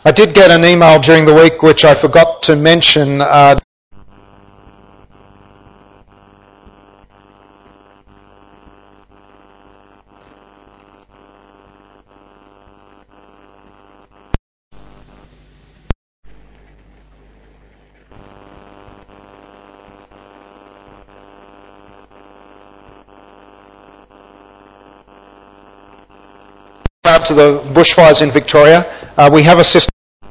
I did get an email during the week which I forgot to mention. To the bushfires in Victoria. We have a system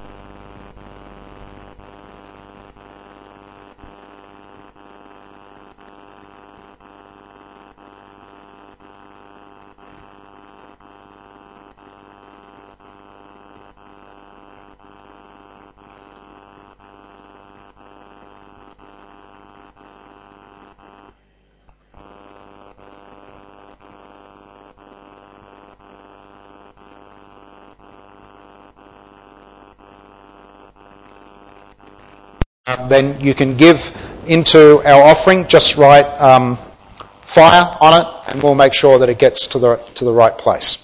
then you can give into our offering. Just write fire on it and we'll make sure that it gets to the right place.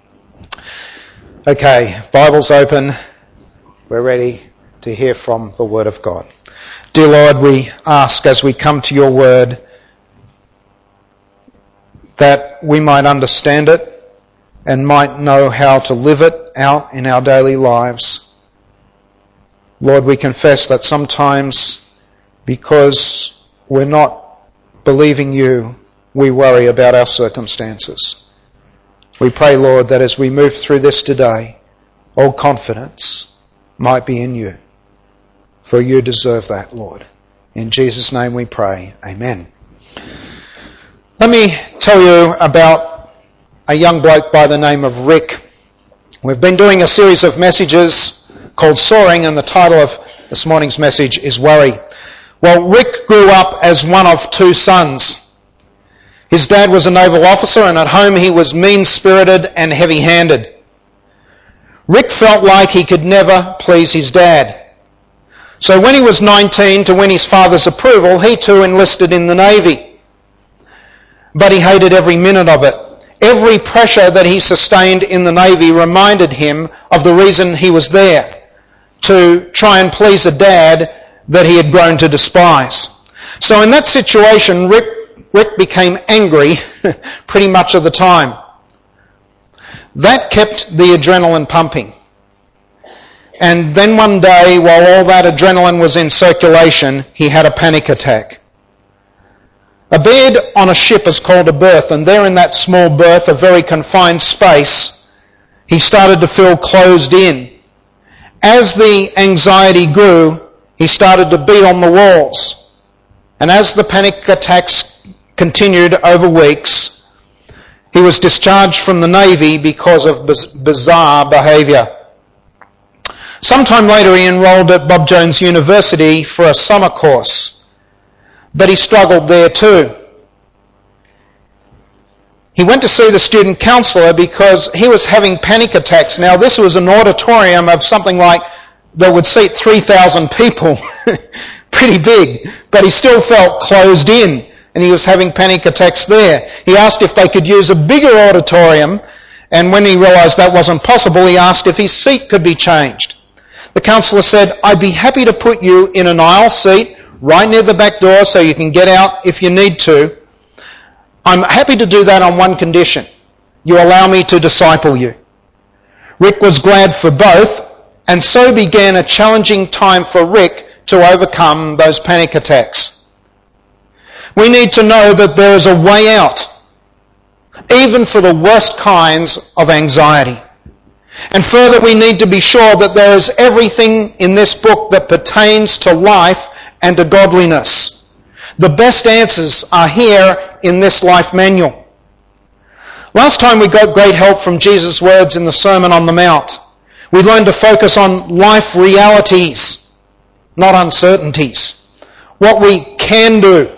Okay, Bible's open. We're ready to hear from the Word of God. Dear Lord, we ask as we come to your Word that we might understand it and might know how to live it out in our daily lives. Lord, we confess that sometimes because we're not believing you, we worry about our circumstances. We pray, Lord, that as we move through this today, all confidence might be in you. For you deserve that, Lord. In Jesus' name we pray. Amen. Let me tell you about a young bloke by the name of Rick. We've been doing a series of messages called Soaring, and the title of this morning's message is Worry. Well, Rick grew up as one of two sons. His dad was a naval officer, and at home he was mean-spirited and heavy-handed. Rick felt like he could never please his dad. So when he was 19, to win his father's approval, he too enlisted in the Navy. But he hated every minute of it. Every pressure that he sustained in the Navy reminded him of the reason he was there, to try and please a dad that he had grown to despise. So in that situation, Rick became angry pretty much of the time. That kept the adrenaline pumping. And then one day, while all that adrenaline was in circulation, he had a panic attack. A bed on a ship is called a berth, and there in that small berth, a very confined space, he started to feel closed in. As the anxiety grew, he started to beat on the walls. And as the panic attacks continued over weeks, he was discharged from the Navy because of bizarre behaviour. Sometime later he enrolled at Bob Jones University for a summer course, but he struggled there too. He went to see the student counsellor because he was having panic attacks. Now this was an auditorium of something like that would seat 3,000 people, pretty big, but he still felt closed in and he was having panic attacks there. He asked if they could use a bigger auditorium, and when he realised that wasn't possible, he asked if his seat could be changed. The counsellor said, "I'd be happy to put you in an aisle seat right near the back door so you can get out if you need to. I'm happy to do that on one condition. You allow me to disciple you." Rick was glad for both, and so began a challenging time for Rick to overcome those panic attacks. We need to know that there is a way out, even for the worst kinds of anxiety. And further, we need to be sure that there is everything in this book that pertains to life and to godliness. The best answers are here in this life manual. Last time we got great help from Jesus' words in the Sermon on the Mount. We learned to focus on life realities, not uncertainties. What we can do,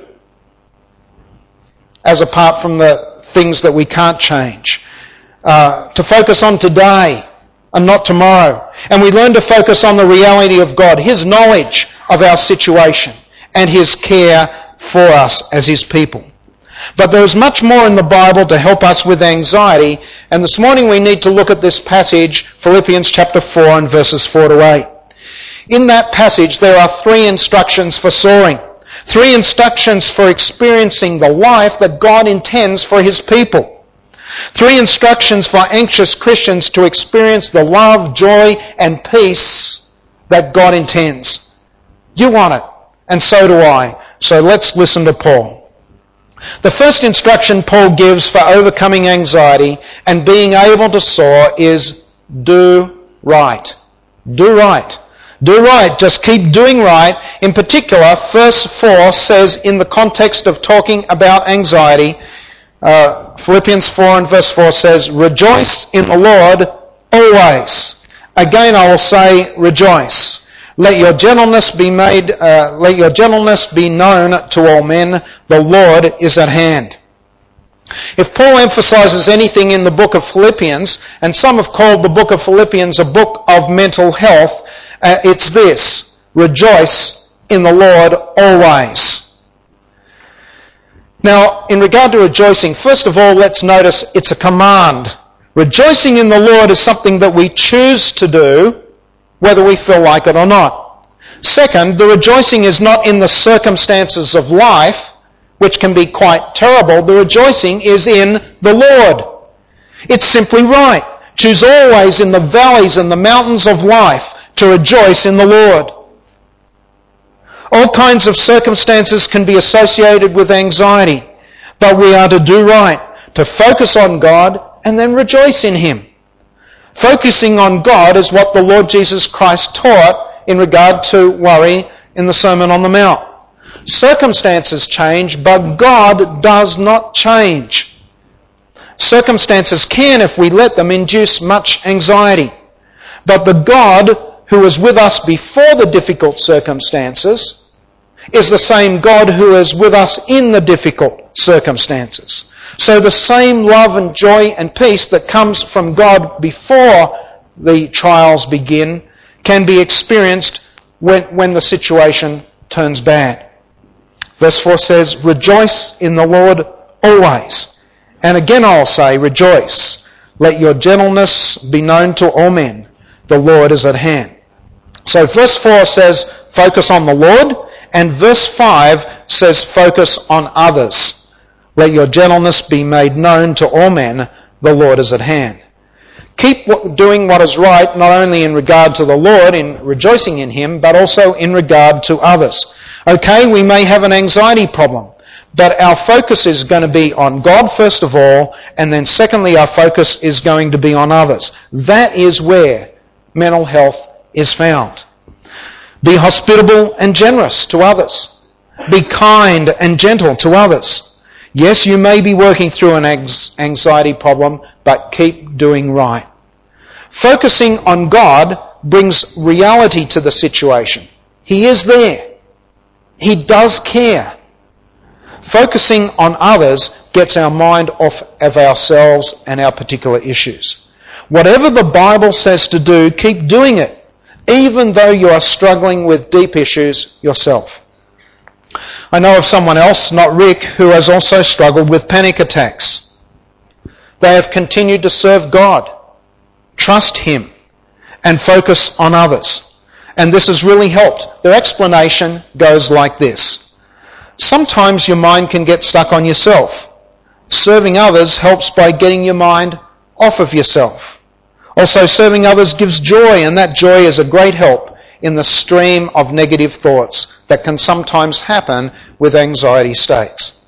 as apart from the things that we can't change. To focus on today and not tomorrow. And we learn to focus on the reality of God, His knowledge of our situation and His care for us as His people. But there is much more in the Bible to help us with anxiety, and this morning we need to look at this passage, Philippians chapter 4 and verses 4 to 8. In that passage there are 3 instructions for soaring, 3 instructions for experiencing the life that God intends for His people, 3 instructions for anxious Christians to experience the love, joy and peace that God intends. You want it, and so do I. So let's listen to Paul. The first instruction Paul gives for overcoming anxiety and being able to soar is do right. Do right. Do right. Just keep doing right. In particular, verse 4 says in the context of talking about anxiety, Philippians 4 and verse 4 says, rejoice in the Lord always. Again I will say rejoice. Let your gentleness be known to all men. The Lord is at hand. If Paul emphasizes anything in the book of Philippians, and some have called the book of Philippians a book of mental health, it's this: rejoice in the Lord always. Now, in regard to rejoicing, first of all, let's notice it's a command. Rejoicing in the Lord is something that we choose to do, whether we feel like it or not. Second, the rejoicing is not in the circumstances of life, which can be quite terrible. The rejoicing is in the Lord. It's simply right. Choose always in the valleys and the mountains of life to rejoice in the Lord. All kinds of circumstances can be associated with anxiety, but we are to do right, to focus on God and then rejoice in Him. Focusing on God is what the Lord Jesus Christ taught in regard to worry in the Sermon on the Mount. Circumstances change, but God does not change. Circumstances can, if we let them, induce much anxiety. But the God who was with us before the difficult circumstances is the same God who is with us in the difficult circumstances. So the same love and joy and peace that comes from God before the trials begin can be experienced when the situation turns bad. Verse 4 says, rejoice in the Lord always. And again I'll say, rejoice. Let your gentleness be known to all men. The Lord is at hand. So verse 4 says, focus on the Lord. And verse 5 says, focus on others. Let your gentleness be made known to all men. The Lord is at hand. Keep doing what is right, not only in regard to the Lord, in rejoicing in Him, but also in regard to others. Okay, we may have an anxiety problem, but our focus is going to be on God first of all, and then secondly our focus is going to be on others. That is where mental health is found. Be hospitable and generous to others. Be kind and gentle to others. Yes, you may be working through an anxiety problem, but keep doing right. Focusing on God brings reality to the situation. He is there. He does care. Focusing on others gets our mind off of ourselves and our particular issues. Whatever the Bible says to do, keep doing it, even though you are struggling with deep issues yourself. I know of someone else, not Rick, who has also struggled with panic attacks. They have continued to serve God, trust Him, and focus on others. And this has really helped. Their explanation goes like this. Sometimes your mind can get stuck on yourself. Serving others helps by getting your mind off of yourself. Also, serving others gives joy, and that joy is a great help in the stream of negative thoughts that can sometimes happen with anxiety states.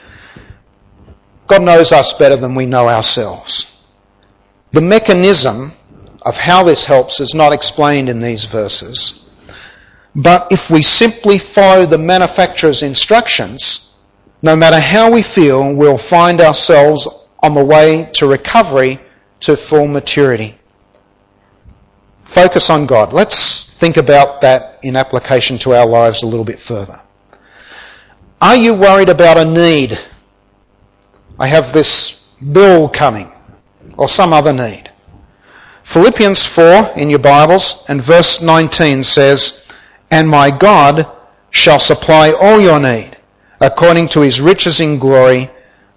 God knows us better than we know ourselves. The mechanism of how this helps is not explained in these verses. But if we simply follow the manufacturer's instructions, no matter how we feel, we'll find ourselves on the way to recovery, to full maturity. Focus on God. Let's think about that in application to our lives a little bit further. Are you worried about a need? I have this bill coming, or some other need. Philippians 4 in your Bibles and verse 19 says, "And my God shall supply all your need according to His riches in glory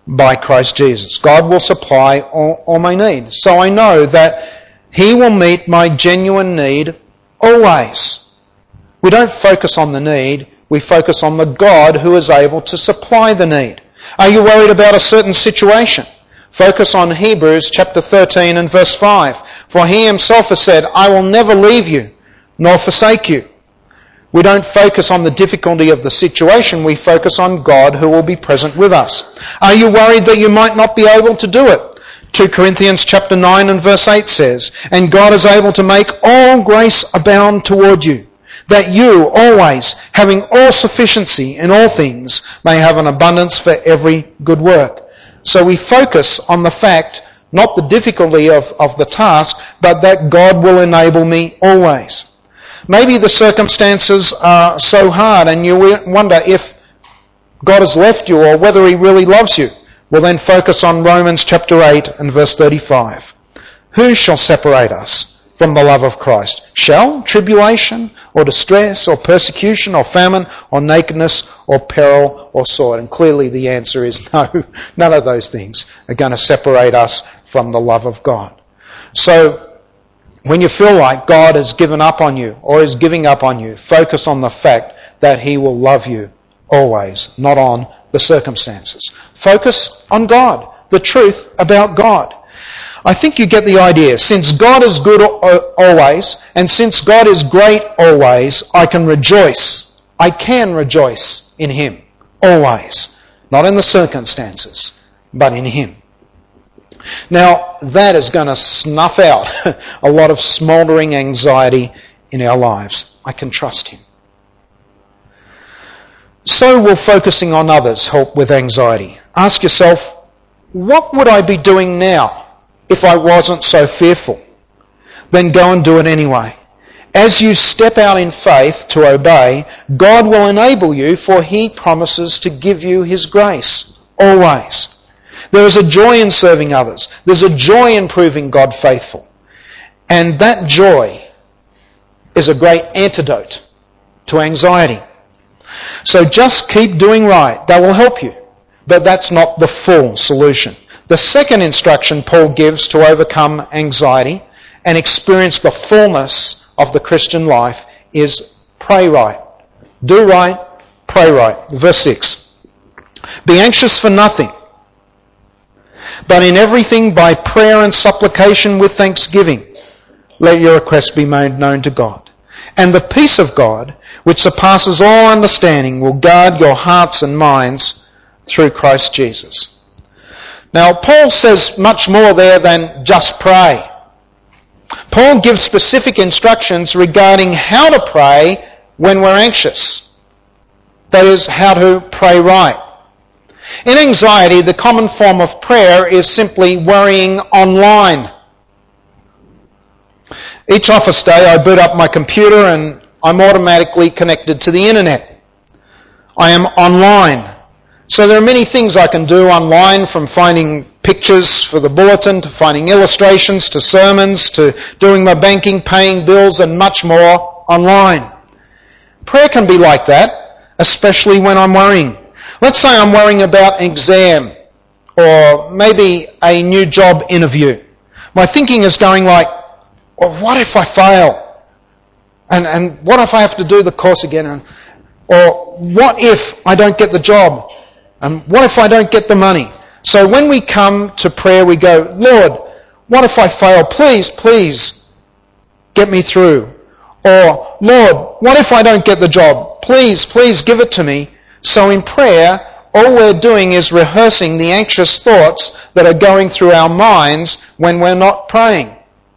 by Christ Jesus. God will supply all my need. So I know that He will meet my genuine need always. We don't focus on the need, we focus on the God who is able to supply the need. Are you worried about a certain situation? Focus on Hebrews chapter 13 and verse 5. For He Himself has said, I will never leave you, nor forsake you. We don't focus on the difficulty of the situation, we focus on God who will be present with us. Are you worried that you might not be able to do it? 2 Corinthians chapter 9 and verse 8 says, And God is able to make all grace abound toward you, that you always, having all sufficiency in all things, may have an abundance for every good work. So we focus on the fact, not the difficulty of the task, but that God will enable me always. Maybe the circumstances are so hard and you wonder if God has left you or whether He really loves you. Well, then focus on Romans chapter 8 and verse 35. Who shall separate us from the love of Christ? Shall tribulation or distress or persecution or famine or nakedness or peril or sword? And clearly the answer is no. None of those things are going to separate us from the love of God. So when you feel like God has given up on you or is giving up on you, focus on the fact that He will love you always, not on the circumstances. Focus on God, the truth about God. I think you get the idea. Since God is good always, and since God is great always, I can rejoice. I can rejoice in Him always. Not in the circumstances, but in Him. Now, that is going to snuff out a lot of smouldering anxiety in our lives. I can trust Him. So will focusing on others help with anxiety. Ask yourself, what would I be doing now if I wasn't so fearful? Then go and do it anyway. As you step out in faith to obey, God will enable you, for He promises to give you His grace, always. There is a joy in serving others. There's a joy in proving God faithful. And that joy is a great antidote to anxiety. So just keep doing right. That will help you. But that's not the full solution. The second instruction Paul gives to overcome anxiety and experience the fullness of the Christian life is pray right. Do right, pray right. Verse 6. Be anxious for nothing, but in everything by prayer and supplication with thanksgiving, let your requests be made known to God. And the peace of God, which surpasses all understanding, will guard your hearts and minds through Christ Jesus. Now, Paul says much more there than just pray. Paul gives specific instructions regarding how to pray when we're anxious. That is, how to pray right. In anxiety, the common form of prayer is simply worrying online. Each office day I boot up my computer and I'm automatically connected to the internet. I am online. So there are many things I can do online, from finding pictures for the bulletin, to finding illustrations, to sermons, to doing my banking, paying bills, and much more online. Prayer can be like that, especially when I'm worrying. Let's say I'm worrying about an exam or maybe a new job interview. My thinking is going like, well, what if I fail? And what if I have to do the course again? Or what if I don't get the job? And what if I don't get the money? So when we come to prayer, we go, Lord, what if I fail? Please get me through. Or, Lord, what if I don't get the job? Please give it to me. So in prayer, all we're doing is rehearsing the anxious thoughts that are going through our minds when we're not praying.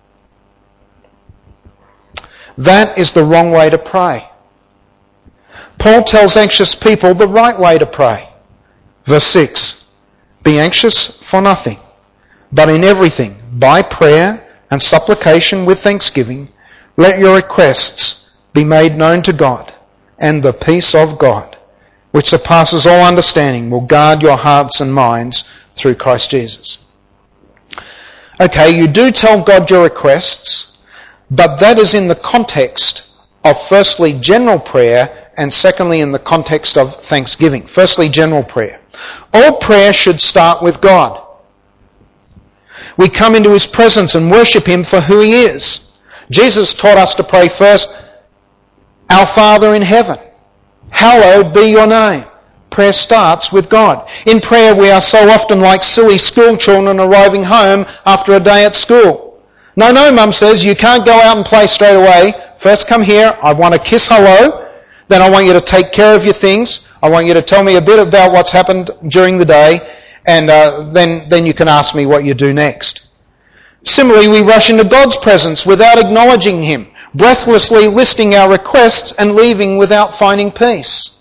That is the wrong way to pray. Paul tells anxious people the right way to pray. Verse 6, be anxious for nothing, but in everything, by prayer and supplication with thanksgiving, let your requests be made known to God, and the peace of God, which surpasses all understanding, will guard your hearts and minds through Christ Jesus. Okay, you do tell God your requests, but that is in the context of firstly general prayer and secondly in the context of thanksgiving. Firstly, general prayer. All prayer should start with God. We come into his presence and worship him for who he is. Jesus taught us to pray first, Our Father in heaven, hallowed be your name. Prayer starts with God. In prayer we are so often like silly school children arriving home after a day at school. No, Mum says, you can't go out and play straight away. First come here, I want to kiss hello. Then I want you to take care of your things. I want you to tell me a bit about what's happened during the day. And then you can ask me what you do next. Similarly, we rush into God's presence without acknowledging him, breathlessly listing our requests and leaving without finding peace.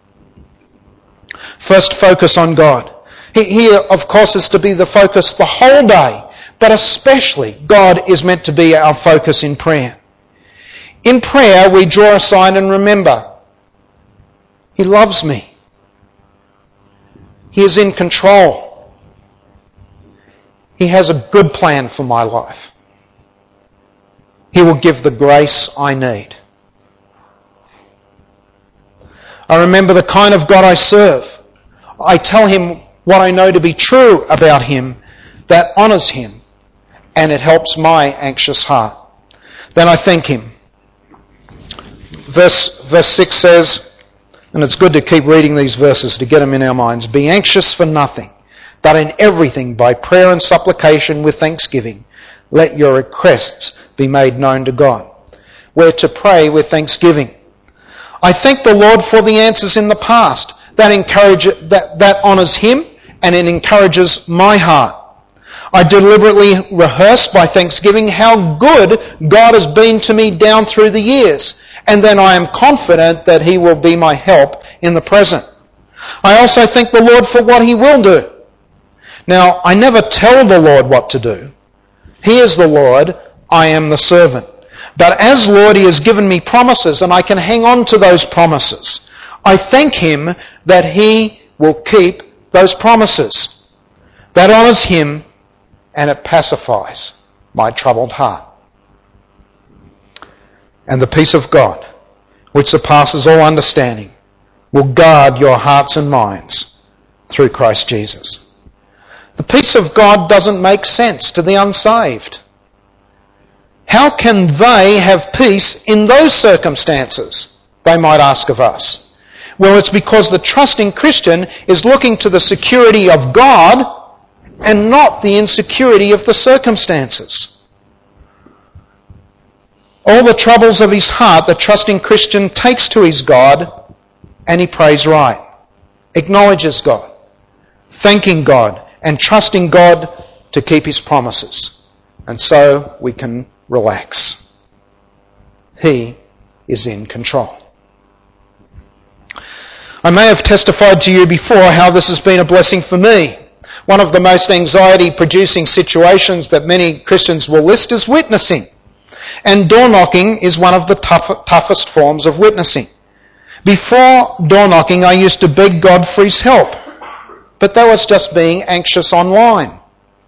First, focus on God. Here, of course, is to be the focus the whole day, but especially God is meant to be our focus in prayer. In prayer, we draw aside and remember, he loves me. He is in control. He has a good plan for my life. He will give the grace I need. I remember the kind of God I serve. I tell him what I know to be true about him that honours him, and it helps my anxious heart. Then I thank him. Verse 6 says, and it's good to keep reading these verses to get them in our minds, be anxious for nothing, but in everything by prayer and supplication with thanksgiving, let your requests be made known to God. We're to pray with thanksgiving. I thank the Lord for the answers in the past. That honours him, and it encourages my heart. I deliberately rehearse by thanksgiving how good God has been to me down through the years, and then I am confident that he will be my help in the present. I also thank the Lord for what he will do. Now, I never tell the Lord what to do. He is the Lord, I am the servant. But as Lord, he has given me promises, and I can hang on to those promises. I thank him that he will keep those promises. That honours him, and it pacifies my troubled heart. And the peace of God, which surpasses all understanding, will guard your hearts and minds through Christ Jesus. The peace of God doesn't make sense to the unsaved. How can they have peace in those circumstances, they might ask of us? Well, it's because the trusting Christian is looking to the security of God and not the insecurity of the circumstances. All the troubles of his heart, the trusting Christian takes to his God, and he prays right, acknowledges God, thanking God, and trusting God to keep his promises. And so we can relax. He is in control. I may have testified to you before how this has been a blessing for me. One of the most anxiety-producing situations that many Christians will list is witnessing. And door knocking is one of the toughest forms of witnessing. Before door knocking, I used to beg God for his help. But that was just being anxious online.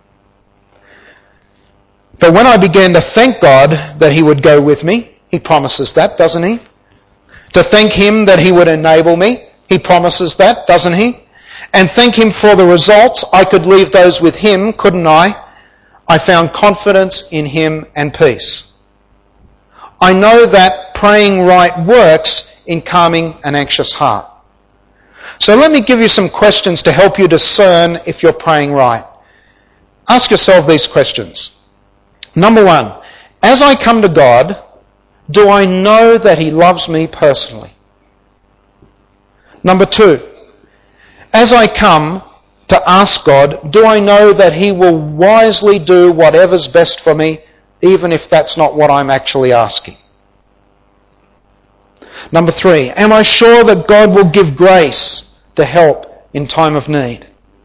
But when I began to thank God that he would go with me, he promises that, doesn't he? To thank him that he would enable me, he promises that, doesn't he? And thank him for the results, I could leave those with him, couldn't I? I found confidence in him and peace. I know that praying right works in calming an anxious heart. So let me give you some questions to help you discern if you're praying right. Ask yourself these questions. Number 1, as I come to God, do I know that he loves me personally? Number 2, as I come to ask God, do I know that he will wisely do whatever's best for me, even if that's not what I'm actually asking? Number 3, am I sure that God will give grace to help in time of need?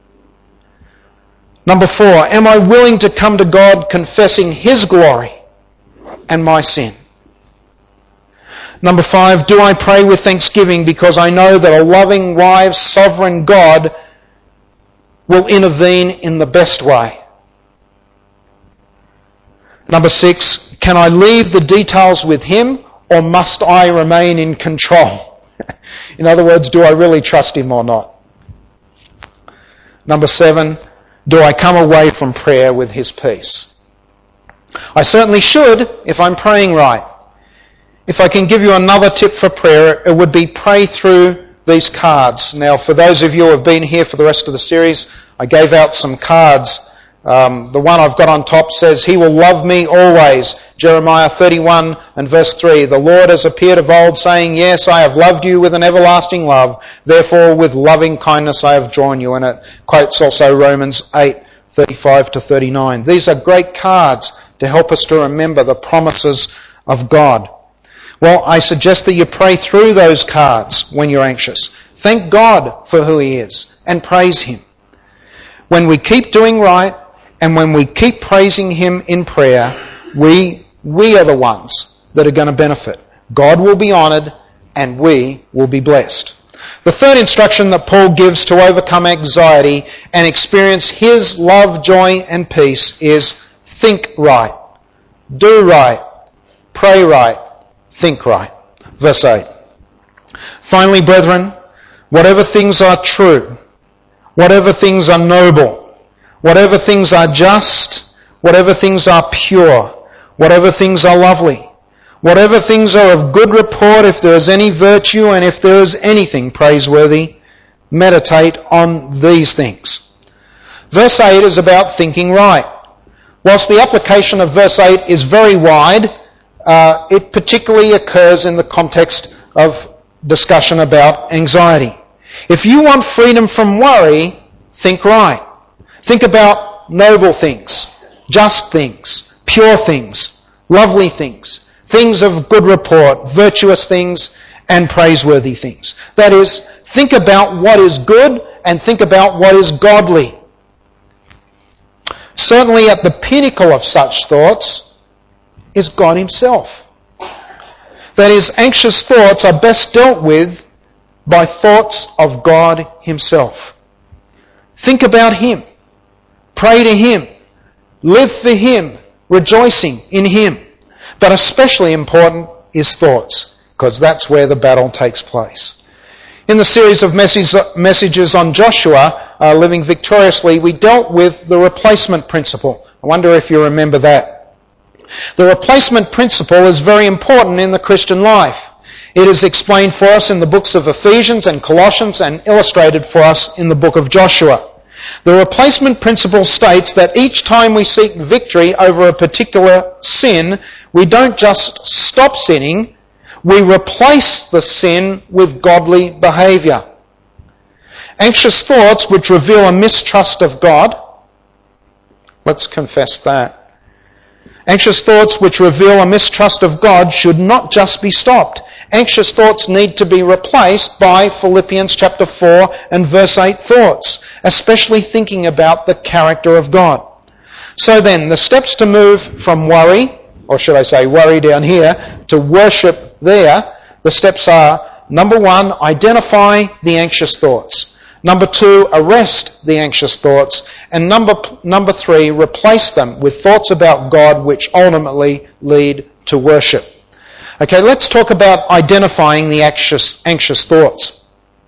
Number 4, am I willing to come to God confessing his glory and my sin? Number 5, do I pray with thanksgiving because I know that a loving, wise, sovereign God will intervene in the best way? Number 6, can I leave the details with him or must I remain in control? In other words, do I really trust him or not? Number 7, do I come away from prayer with his peace? I certainly should if I'm praying right. If I can give you another tip for prayer, it would be pray through these cards. Now, for those of you who have been here for the rest of the series, I gave out some cards. The one I've got on top says, He will love me always. Jeremiah 31 and verse 3. The Lord has appeared of old, saying, Yes, I have loved you with an everlasting love. Therefore, with loving kindness I have drawn you. And it quotes also Romans 8:35 to 39. These are great cards to help us to remember the promises of God. Well, I suggest that you pray through those cards when you're anxious. Thank God for who He is and praise Him. When we keep doing right and when we keep praising Him in prayer, we are the ones that are going to benefit. God will be honoured and we will be blessed. The third instruction that Paul gives to overcome anxiety and experience his love, joy and peace is think right, do right, pray right, think right. Verse 8. Finally, brethren, whatever things are true, whatever things are noble, whatever things are just, whatever things are pure, whatever things are lovely, whatever things are of good report, if there is any virtue and if there is anything praiseworthy, meditate on these things. Verse 8 is about thinking right. Whilst the application of verse 8 is very wide, it particularly occurs in the context of discussion about anxiety. If you want freedom from worry, think right. Think about noble things, just things, pure things, lovely things, things of good report, virtuous things, and praiseworthy things. That is, think about what is good and think about what is godly. Certainly at the pinnacle of such thoughts is God Himself. That is, anxious thoughts are best dealt with by thoughts of God Himself. Think about Him. Pray to Him. Live for Him, rejoicing in Him. But especially important is thoughts, because that's where the battle takes place. In the series of messages on Joshua, Living Victoriously, we dealt with the replacement principle. I wonder if you remember that. The replacement principle is very important in the Christian life. It is explained for us in the books of Ephesians and Colossians and illustrated for us in the book of Joshua. The replacement principle states that each time we seek victory over a particular sin, we don't just stop sinning, we replace the sin with godly behaviour. Anxious thoughts which reveal a mistrust of God, let's confess that. Anxious thoughts which reveal a mistrust of God should not just be stopped. Anxious thoughts need to be replaced by Philippians chapter 4 and verse 8 thoughts, especially thinking about the character of God. So then, the steps to move from worry, or should I say worry down here, to worship there, the steps are, number 1, identify the anxious thoughts. Number 2, arrest the anxious thoughts. And number 3, replace them with thoughts about God which ultimately lead to worship. Okay, let's talk about identifying the anxious thoughts.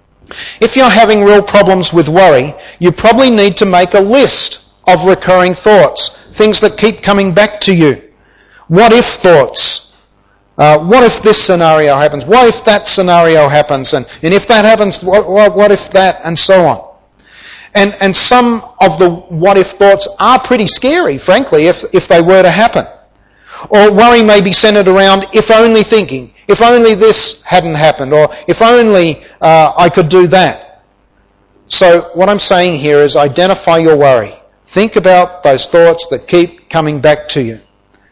If you're having real problems with worry, you probably need to make a list of recurring thoughts, things that keep coming back to you. What if thoughts? What if this scenario happens? What if that scenario happens? And if that happens, what if that? And so on. And some of the what if thoughts are pretty scary, frankly, if they were to happen. Or worry may be centered around if only thinking, if only this hadn't happened, or if only I could do that. So what I'm saying here is identify your worry. Think about those thoughts that keep coming back to you.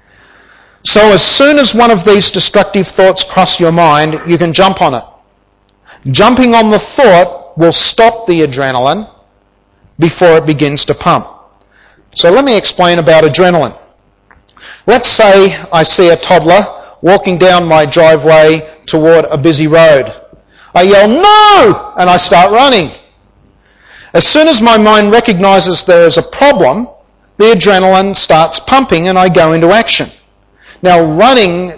So as soon as one of these destructive thoughts cross your mind, you can jump on it. Jumping on the thought will stop the adrenaline before it begins to pump. So let me explain about adrenaline. Let's say I see a toddler walking down my driveway toward a busy road. I yell, "No!" and I start running. As soon as my mind recognises there is a problem, the adrenaline starts pumping and I go into action. Now, running to get that child and bringing them back is going to burn up the adrenaline.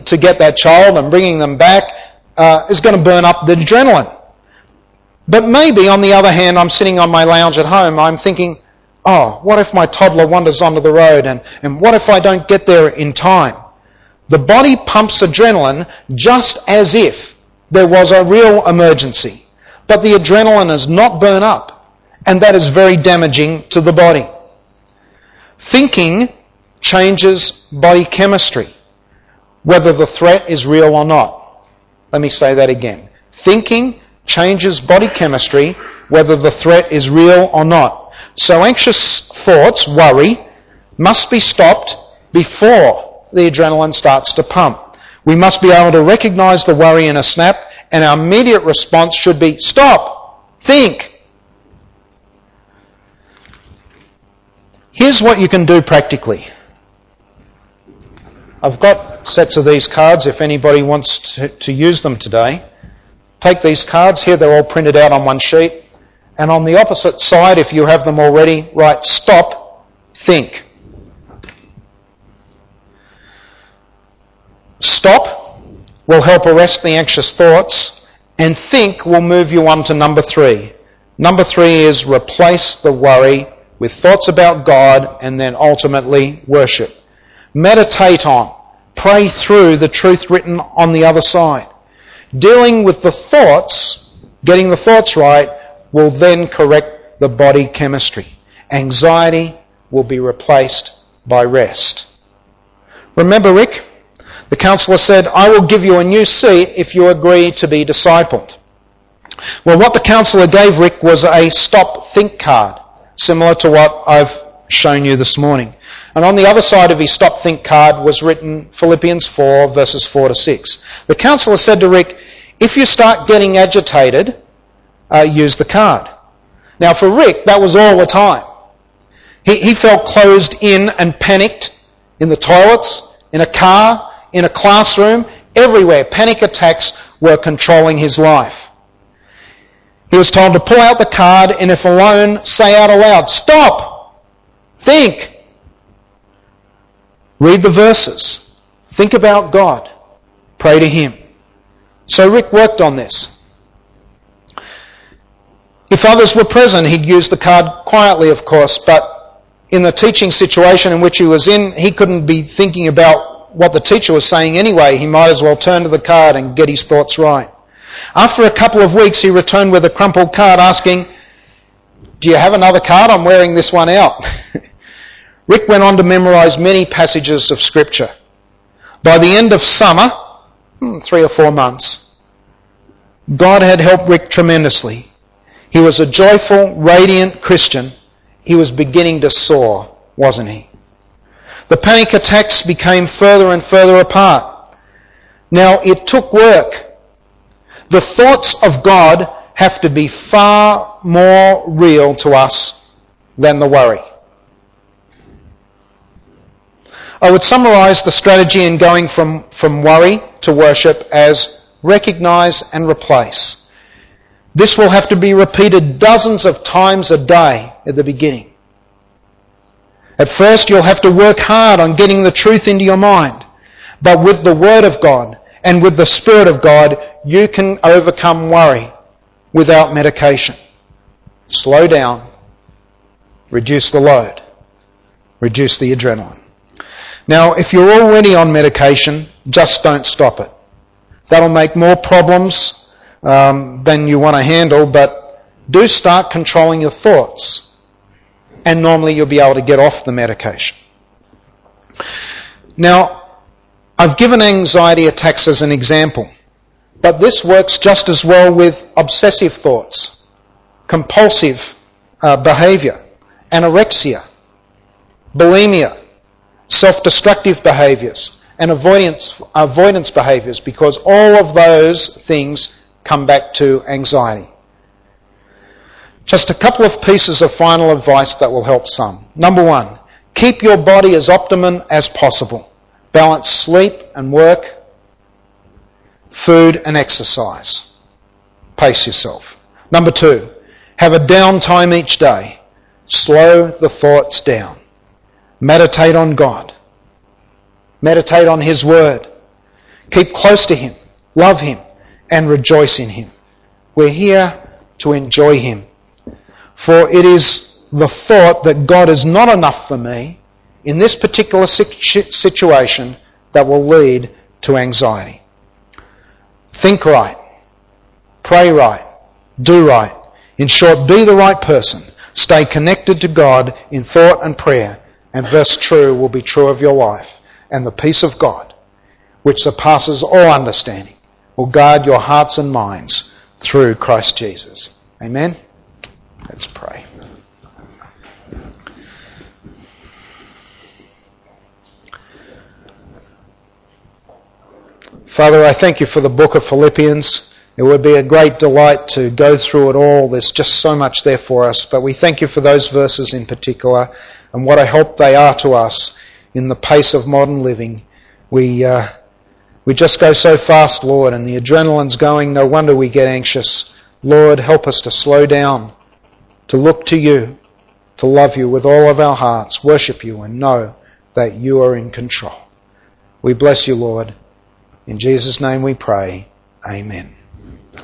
But maybe, on the other hand, I'm sitting on my lounge at home, I'm thinking, oh, what if my toddler wanders onto the road, and what if I don't get there in time? The body pumps adrenaline just as if there was a real emergency. But the adrenaline is not burnt up, and that is very damaging to the body. Thinking changes body chemistry, whether the threat is real or not. Let me say that again. Thinking changes body chemistry, whether the threat is real or not. So anxious thoughts, worry, must be stopped before the adrenaline starts to pump. We must be able to recognise the worry in a snap, and our immediate response should be, stop, think. Here's what you can do practically. I've got sets of these cards if anybody wants to use them today. Take these cards, here they're all printed out on one sheet, and on the opposite side, if you have them already, write stop, think. Stop will help arrest the anxious thoughts, and think will move you on to number 3. Number 3 is replace the worry with thoughts about God and then ultimately worship. Meditate on, pray through the truth written on the other side. Dealing with the thoughts, getting the thoughts right, will then correct the body chemistry. Anxiety will be replaced by rest. Remember Rick? The counsellor said, I will give you a new seat if you agree to be discipled. Well, what the counsellor gave Rick was a stop think card, similar to what I've shown you this morning. And on the other side of his stop think card was written Philippians 4 verses 4 to 6. The counsellor said to Rick, if you start getting agitated, use the card. Now for Rick, that was all the time. He felt closed in and panicked in the toilets, in a car, in a classroom, everywhere. Panic attacks were controlling his life. He was told to pull out the card and if alone, say out aloud, stop, think, read the verses, think about God, pray to Him. So Rick worked on this. If others were present, he'd use the card quietly, of course, but in the teaching situation in which he was in, he couldn't be thinking about what the teacher was saying anyway. He might as well turn to the card and get his thoughts right. After a couple of weeks, he returned with a crumpled card asking, do you have another card? I'm wearing this one out. Rick went on to memorise many passages of Scripture. By the end of summer, 3 or 4 months, God had helped Rick tremendously. He was a joyful, radiant Christian. He was beginning to soar, wasn't he? The panic attacks became further and further apart. Now, it took work. The thoughts of God have to be far more real to us than the worry. I would summarise the strategy in going from worry to worship as recognise and replace. This will have to be repeated dozens of times a day at the beginning. At first, you'll have to work hard on getting the truth into your mind. But with the Word of God and with the Spirit of God, you can overcome worry without medication. Slow down, reduce the load, reduce the adrenaline. Now, if you're already on medication, just don't stop it. That'll make more problems than you want to handle, but do start controlling your thoughts. And normally you'll be able to get off the medication. Now, I've given anxiety attacks as an example, but this works just as well with obsessive thoughts, compulsive behaviour, anorexia, bulimia, self-destructive behaviours, and avoidance behaviours, because all of those things come back to anxiety. Just a couple of pieces of final advice that will help some. Number 1, keep your body as optimum as possible. Balance sleep and work, food and exercise. Pace yourself. Number 2, have a downtime each day. Slow the thoughts down. Meditate on God. Meditate on His Word. Keep close to Him, love Him, and rejoice in Him. We're here to enjoy Him. For it is the thought that God is not enough for me in this particular situation that will lead to anxiety. Think right. Pray right. Do right. In short, be the right person. Stay connected to God in thought and prayer, and this true will be true of your life. And the peace of God, which surpasses all understanding, will guard your hearts and minds through Christ Jesus. Amen? Let's pray. Father, I thank you for the book of Philippians. It would be a great delight to go through it all. There's just so much there for us. But we thank you for those verses in particular and what a help they are to us in the pace of modern living. We just go so fast, Lord, and the adrenaline's going. No wonder we get anxious. Lord, help us to slow down, to look to you, to love you with all of our hearts, worship you, and know that you are in control. We bless you, Lord. In Jesus' name we pray. Amen.